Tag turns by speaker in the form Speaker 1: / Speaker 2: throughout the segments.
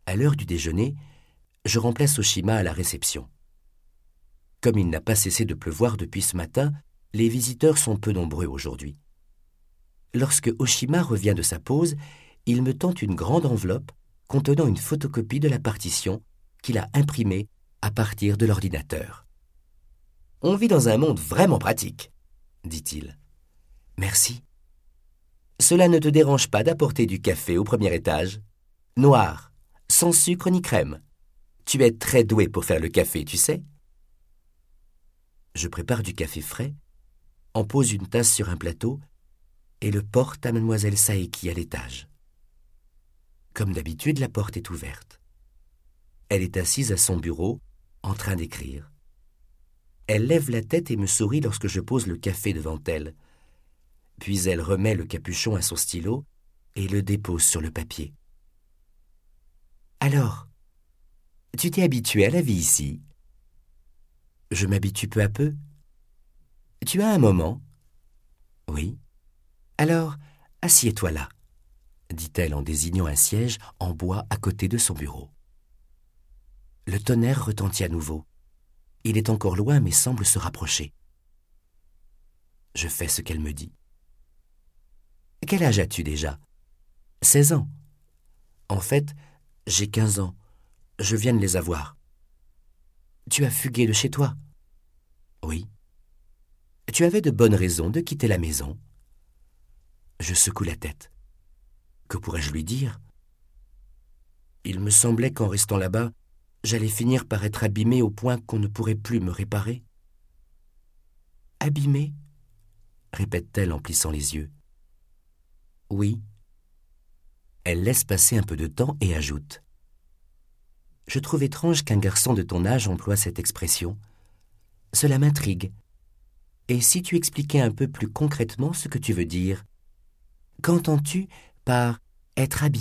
Speaker 1: À l'heure du déjeuner, je remplace Oshima à la réception. Comme il n'a pas cessé de pleuvoir depuis ce matin, les visiteurs sont peu nombreux aujourd'hui. Lorsque Oshima revient de sa pause, il me tend une grande enveloppe contenant une photocopie de la partition qu'il a imprimée à partir de l'ordinateur. « On vit dans un monde vraiment pratique, » dit-il. « Merci. Cela ne te dérange pas d'apporter du café au premier étage? Noir, sans sucre ni crème. Tu es très doué pour faire le café, tu sais. » Je prépare du café frais, en pose une tasse sur un plateau et le porte à mademoiselle Saeki à l'étage. Comme d'habitude, la porte est ouverte. Elle est assise à son bureau, en train d'écrire. Elle lève la tête et me sourit lorsque je pose le café devant elle. Puis elle remet le capuchon à son stylo et le dépose sur le papier. « Alors, tu t'es habitué à la vie ici ? » ?»« Je m'habitue peu à peu. »« Tu as un moment ? » ?»« Oui. »« Alors, assieds-toi là, » dit-elle en désignant un siège en bois à côté de son bureau. Le tonnerre retentit à nouveau. Il est encore loin mais semble se rapprocher. Je fais ce qu'elle me dit. « Quel âge as-tu déjà ? » « 16 ans. »« En fait, j'ai 15 ans. Je viens de les avoir. »« Tu as fugué de chez toi ? » ?»« Oui. »« Tu avais de bonnes raisons de quitter la maison. » Je secoue la tête. Que pourrais-je lui dire ? Il me semblait qu'en restant là-bas, j'allais finir par être abîmé au point qu'on ne pourrait plus me réparer. « Abîmé ?» répète-t-elle en plissant les yeux. « Oui. » Elle laisse passer un peu de temps et ajoute. « Je trouve étrange qu'un garçon de ton âge emploie cette expression. Cela m'intrigue. Et si tu expliquais un peu plus concrètement ce que tu veux dire ? Qu'entends-tu par être abîmé ? »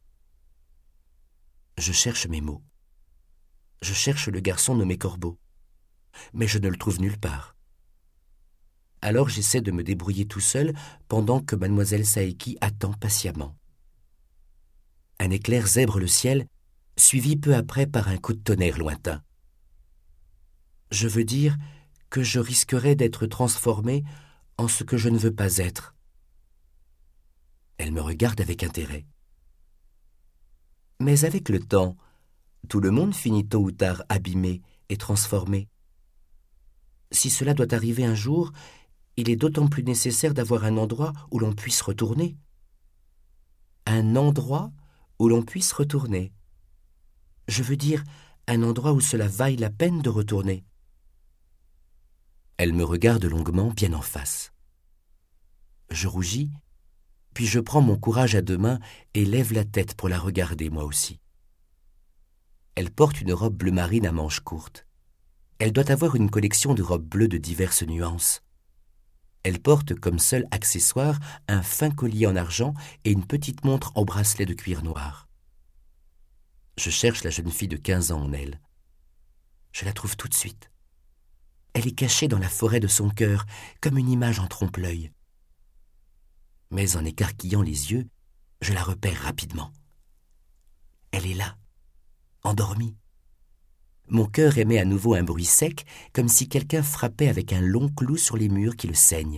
Speaker 1: Je cherche mes mots. Je cherche le garçon nommé Corbeau, mais je ne le trouve nulle part. Alors j'essaie de me débrouiller tout seul pendant que mademoiselle Saeki attend patiemment. Un éclair zèbre le ciel, suivi peu après par un coup de tonnerre lointain. Je veux dire que je risquerais d'être transformé en ce que je ne veux pas être. Elle me regarde avec intérêt. Mais avec le temps, tout le monde finit tôt ou tard abîmé et transformé. Si cela doit arriver un jour, il est d'autant plus nécessaire d'avoir un endroit où l'on puisse retourner. Un endroit où l'on puisse retourner. Je veux dire, un endroit où cela vaille la peine de retourner. Elle me regarde longuement, bien en face. Je rougis, puis je prends mon courage à deux mains et lève la tête pour la regarder moi aussi. Elle porte une robe bleu marine à manches courtes. Elle doit avoir une collection de robes bleues de diverses nuances. Elle porte comme seul accessoire un fin collier en argent et une petite montre en bracelet de cuir noir. Je cherche la jeune fille de 15 ans en elle. Je la trouve tout de suite. Elle est cachée dans la forêt de son cœur, comme une image en trompe-l'œil. Mais en écarquillant les yeux, je la repère rapidement. Elle est là, endormie. Mon cœur émet à nouveau un bruit sec, comme si quelqu'un frappait avec un long clou sur les murs qui le saignent.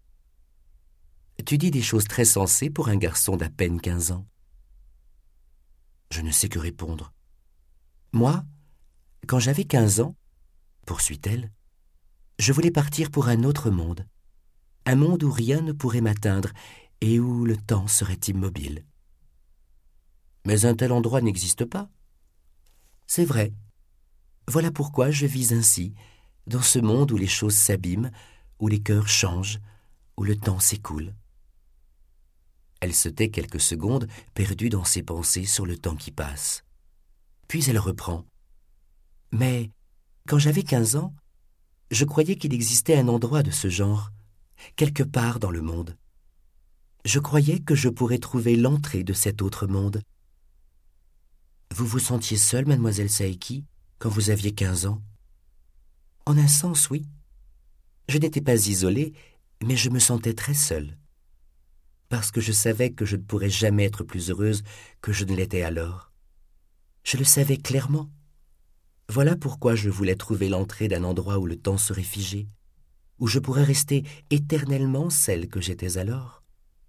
Speaker 1: Tu dis des choses très sensées pour un garçon d'à peine 15 ans. Je ne sais que répondre. Moi, quand j'avais 15 ans, poursuit-elle, je voulais partir pour un autre monde. Un monde où rien ne pourrait m'atteindre et où le temps serait immobile. Mais un tel endroit n'existe pas. C'est vrai. Voilà pourquoi je vis ainsi, dans ce monde où les choses s'abîment, où les cœurs changent, où le temps s'écoule. Elle se tait quelques secondes, perdue dans ses pensées sur le temps qui passe. Puis elle reprend. Mais, quand j'avais 15 ans, je croyais qu'il existait un endroit de ce genre, quelque part dans le monde. Je croyais que je pourrais trouver l'entrée de cet autre monde. Vous vous sentiez seule, mademoiselle Saeki, quand vous aviez 15 ans ? En un sens, oui. Je n'étais pas isolée, mais je me sentais très seule. Parce que je savais que je ne pourrais jamais être plus heureuse que je ne l'étais alors. Je le savais clairement. Voilà pourquoi je voulais trouver l'entrée d'un endroit où le temps serait figé, où je pourrais rester éternellement celle que j'étais alors.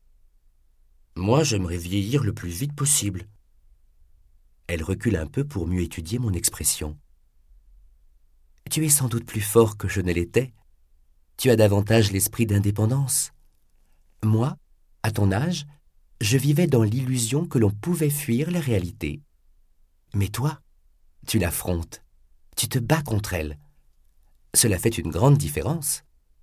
Speaker 1: Moi, j'aimerais vieillir le plus vite possible. Elle recule un peu pour mieux étudier mon expression. Tu es sans doute plus fort que je ne l'étais. Tu as davantage l'esprit d'indépendance. Moi, à ton âge, je vivais dans l'illusion que l'on pouvait fuir la réalité. Mais toi, tu l'affrontes. Tu te bats contre elle. Cela fait une grande différence.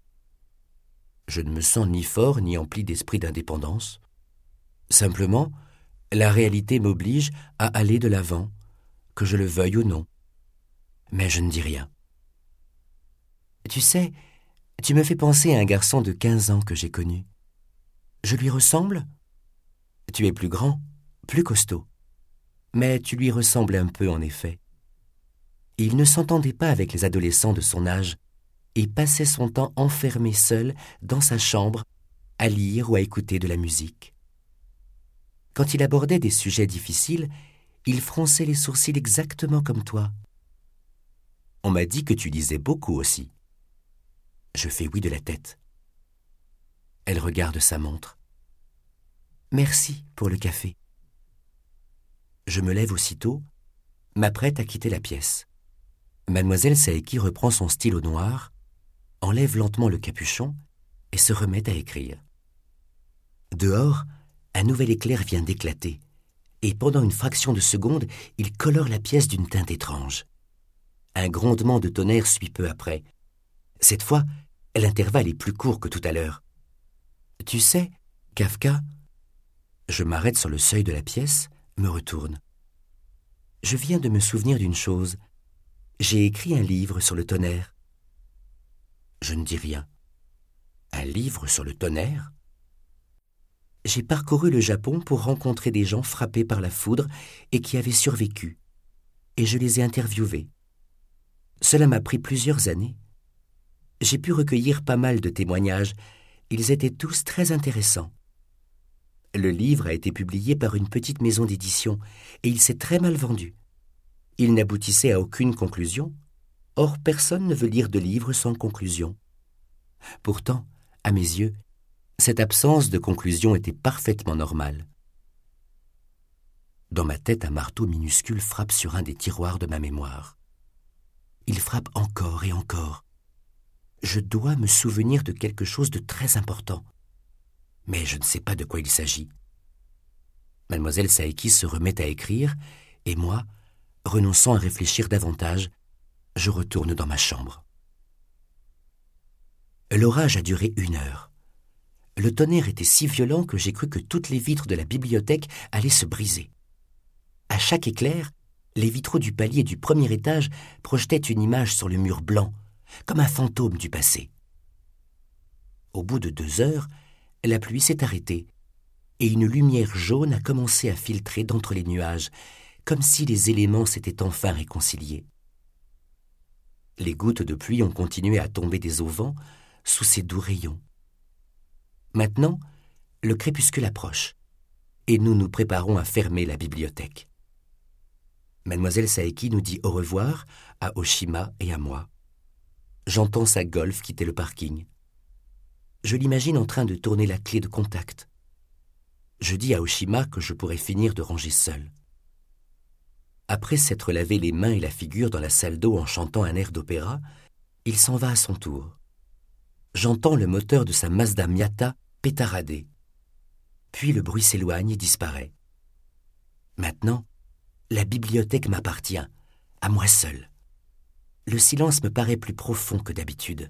Speaker 1: Je ne me sens ni fort ni empli d'esprit d'indépendance. Simplement, la réalité m'oblige à aller de l'avant, que je le veuille ou non. Mais je ne dis rien. Tu sais, tu me fais penser à un garçon de 15 ans que j'ai connu. Je lui ressemble? Tu es plus grand, plus costaud. Mais tu lui ressembles un peu en effet. Il ne s'entendait pas avec les adolescents de son âge et passait son temps enfermé seul dans sa chambre à lire ou à écouter de la musique. Quand il abordait des sujets difficiles, il fronçait les sourcils exactement comme toi. On m'a dit que tu lisais beaucoup aussi. Je fais oui de la tête. Elle regarde sa montre. Merci pour le café. Je me lève aussitôt, m'apprête à quitter la pièce. Mademoiselle Saeki reprend son stylo noir, enlève lentement le capuchon et se remet à écrire. Dehors, un nouvel éclair vient d'éclater, et pendant une fraction de seconde, il colore la pièce d'une teinte étrange. Un grondement de tonnerre suit peu après. Cette fois, l'intervalle est plus court que tout à l'heure. Tu sais, Kafka... Je m'arrête sur le seuil de la pièce, me retourne. Je viens de me souvenir d'une chose. J'ai écrit un livre sur le tonnerre. Je ne dis rien. Un livre sur le tonnerre? J'ai parcouru le Japon pour rencontrer des gens frappés par la foudre et qui avaient survécu. Et je les ai interviewés. Cela m'a pris plusieurs années. J'ai pu recueillir pas mal de témoignages. Ils étaient tous très intéressants. Le livre a été publié par une petite maison d'édition et il s'est très mal vendu. Il n'aboutissait à aucune conclusion. Or, personne ne veut lire de livre sans conclusion. Pourtant, à mes yeux, cette absence de conclusion était parfaitement normale. Dans ma tête, un marteau minuscule frappe sur un des tiroirs de ma mémoire. Il frappe encore et encore. Je dois me souvenir de quelque chose de très important. Mais je ne sais pas de quoi il s'agit. Mademoiselle Saeki se remet à écrire, et moi, renonçant à réfléchir davantage, je retourne dans ma chambre. L'orage a duré 1 heure. Le tonnerre était si violent que j'ai cru que toutes les vitres de la bibliothèque allaient se briser. À chaque éclair, les vitraux du palier du premier étage projetaient une image sur le mur blanc, comme un fantôme du passé. Au bout de 2 heures, la pluie s'est arrêtée, et une lumière jaune a commencé à filtrer d'entre les nuages, comme si les éléments s'étaient enfin réconciliés. Les gouttes de pluie ont continué à tomber des auvents sous ces doux rayons. Maintenant, le crépuscule approche, et nous nous préparons à fermer la bibliothèque. Mademoiselle Saeki nous dit au revoir à Oshima et à moi. J'entends sa Golf quitter le parking. Je l'imagine en train de tourner la clé de contact. Je dis à Oshima que je pourrais finir de ranger seul. Après s'être lavé les mains et la figure dans la salle d'eau en chantant un air d'opéra, il s'en va à son tour. J'entends le moteur de sa Mazda Miata pétarader. Puis le bruit s'éloigne et disparaît. Maintenant, la bibliothèque m'appartient, à moi seul. Le silence me paraît plus profond que d'habitude.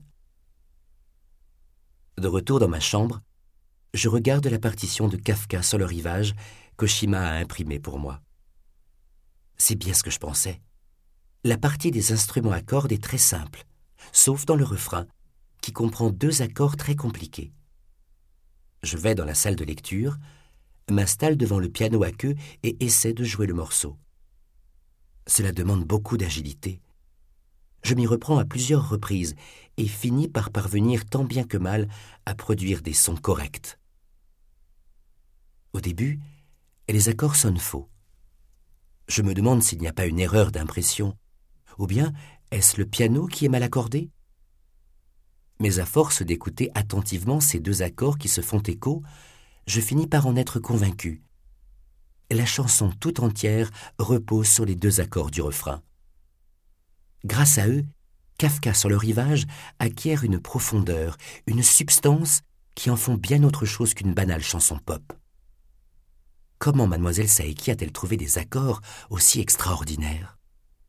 Speaker 1: De retour dans ma chambre, je regarde la partition de Kafka sur le rivage qu'Oshima a imprimée pour moi. C'est bien ce que je pensais. La partie des instruments à cordes est très simple, sauf dans le refrain, qui comprend 2 accords très compliqués. Je vais dans la salle de lecture, m'installe devant le piano à queue et essaie de jouer le morceau. Cela demande beaucoup d'agilité. Je m'y reprends à plusieurs reprises et finis par parvenir tant bien que mal à produire des sons corrects. Au début, les accords sonnent faux. Je me demande s'il n'y a pas une erreur d'impression. Ou bien, est-ce le piano qui est mal accordé? Mais à force d'écouter attentivement ces deux accords qui se font écho, je finis par en être convaincu. La chanson tout entière repose sur les deux accords du refrain. Grâce à eux, Kafka sur le rivage acquiert une profondeur, une substance qui en font bien autre chose qu'une banale chanson pop. Comment Mademoiselle Saeki a-t-elle trouvé des accords aussi extraordinaires?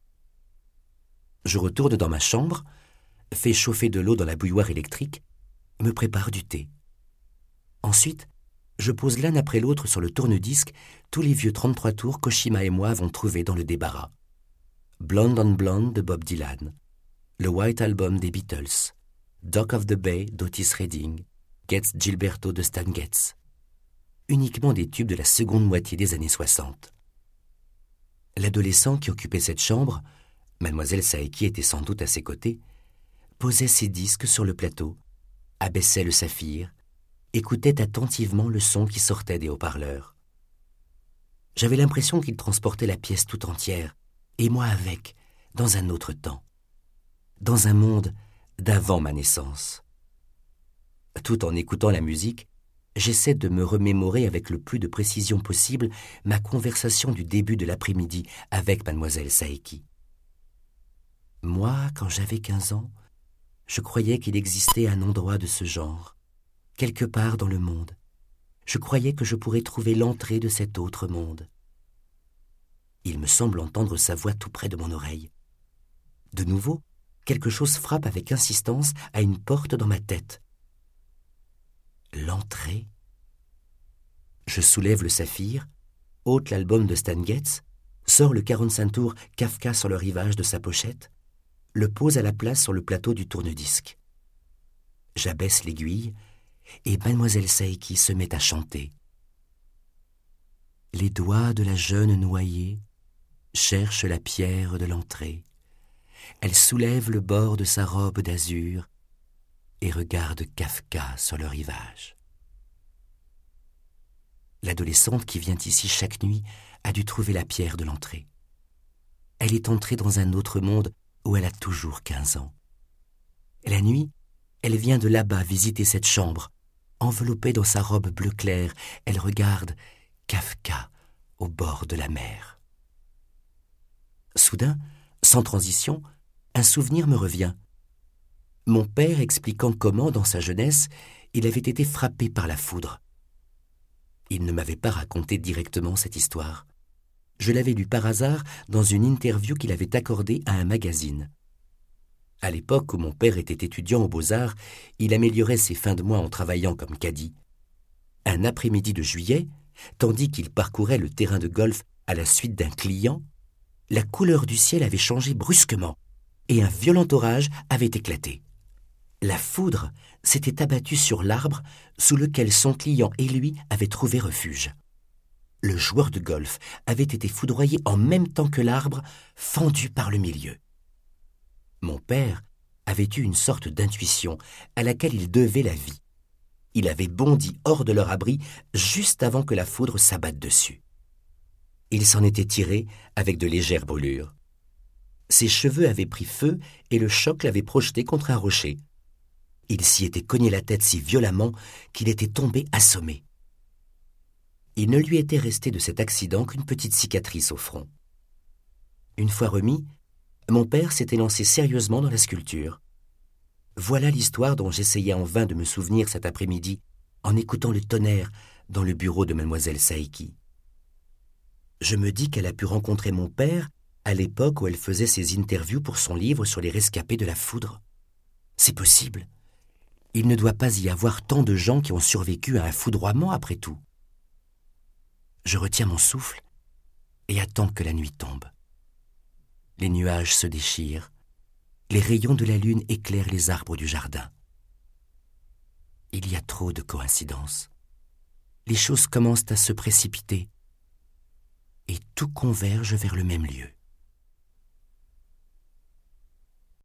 Speaker 1: Je retourne dans ma chambre, fais chauffer de l'eau dans la bouilloire électrique, me prépare du thé. Ensuite, je pose l'un après l'autre sur le tourne-disque tous les vieux 33 tours qu'Oshima et moi avons trouvés dans le débarras. Blonde on Blonde de Bob Dylan, le White Album des Beatles, Dock of the Bay d'Otis Redding, Getz Gilberto de Stan Getz. Uniquement des tubes de la seconde moitié des années 60. L'adolescent qui occupait cette chambre, Mademoiselle Saeki était sans doute à ses côtés, posait ses disques sur le plateau, abaissait le saphir, écoutait attentivement le son qui sortait des haut-parleurs. J'avais l'impression qu'il transportait la pièce tout entière, et moi avec, dans un autre temps, dans un monde d'avant ma naissance. Tout en écoutant la musique, j'essaie de me remémorer avec le plus de précision possible ma conversation du début de l'après-midi avec Mademoiselle Saeki. Moi, quand j'avais 15 ans, je croyais qu'il existait un endroit de ce genre, quelque part dans le monde. Je croyais que je pourrais trouver l'entrée de cet autre monde. Il me semble entendre sa voix tout près de mon oreille. De nouveau, quelque chose frappe avec insistance à une porte dans ma tête. L'entrée? Je soulève le saphir, ôte l'album de Stan Getz, sors le 45 tours Kafka sur le rivage de sa pochette, le pose à la place sur le plateau du tourne-disque. J'abaisse l'aiguille et Mademoiselle Saeki se met à chanter. Les doigts de la jeune noyée cherchent la pierre de l'entrée. Elle soulève le bord de sa robe d'azur et regarde Kafka sur le rivage. L'adolescente qui vient ici chaque nuit a dû trouver la pierre de l'entrée. Elle est entrée dans un autre monde où elle a toujours 15 ans. La nuit, elle vient de là-bas visiter cette chambre. Enveloppée dans sa robe bleu clair, elle regarde Kafka au bord de la mer. Soudain, sans transition, un souvenir me revient. Mon père expliquant comment, dans sa jeunesse, il avait été frappé par la foudre. Il ne m'avait pas raconté directement cette histoire. Je l'avais lu par hasard dans une interview qu'il avait accordée à un magazine. À l'époque où mon père était étudiant aux Beaux-Arts, il améliorait ses fins de mois en travaillant comme caddie. Un après-midi de juillet, tandis qu'il parcourait le terrain de golf à la suite d'un client, la couleur du ciel avait changé brusquement et un violent orage avait éclaté. La foudre s'était abattue sur l'arbre sous lequel son client et lui avaient trouvé refuge. Le joueur de golf avait été foudroyé en même temps que l'arbre, fendu par le milieu. Mon père avait eu une sorte d'intuition à laquelle il devait la vie. Il avait bondi hors de leur abri juste avant que la foudre s'abatte dessus. Il s'en était tiré avec de légères brûlures. Ses cheveux avaient pris feu et le choc l'avait projeté contre un rocher. Il s'y était cogné la tête si violemment qu'il était tombé assommé. Il ne lui était resté de cet accident qu'une petite cicatrice au front. Une fois remis, mon père s'était lancé sérieusement dans la sculpture. Voilà l'histoire dont j'essayais en vain de me souvenir cet après-midi en écoutant le tonnerre dans le bureau de Mademoiselle Saeki. Je me dis qu'elle a pu rencontrer mon père à l'époque où elle faisait ses interviews pour son livre sur les rescapés de la foudre. C'est possible. Il ne doit pas y avoir tant de gens qui ont survécu à un foudroiement après tout. Je retiens mon souffle et attends que la nuit tombe. Les nuages se déchirent, les rayons de la lune éclairent les arbres du jardin. Il y a trop de coïncidences. Les choses commencent à se précipiter et tout converge vers le même lieu.